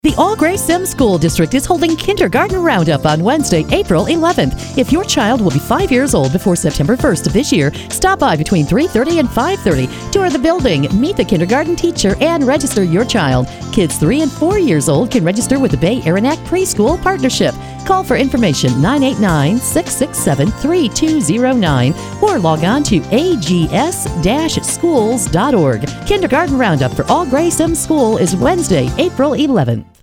The All Grace Sims School District is holding Kindergarten Roundup on Wednesday, April 11th. If your child will be 5 years old before September 1st of this year, stop by between 3:30 and 5:30. Tour the building, meet the kindergarten teacher, and register your child. Kids 3 and 4 years old can register with the Bay Aranac Preschool Partnership. Call for information 989-667-3209 or log on to ags-schools.org. Kindergarten Roundup for All Grace Sims School is Wednesday, April 11th.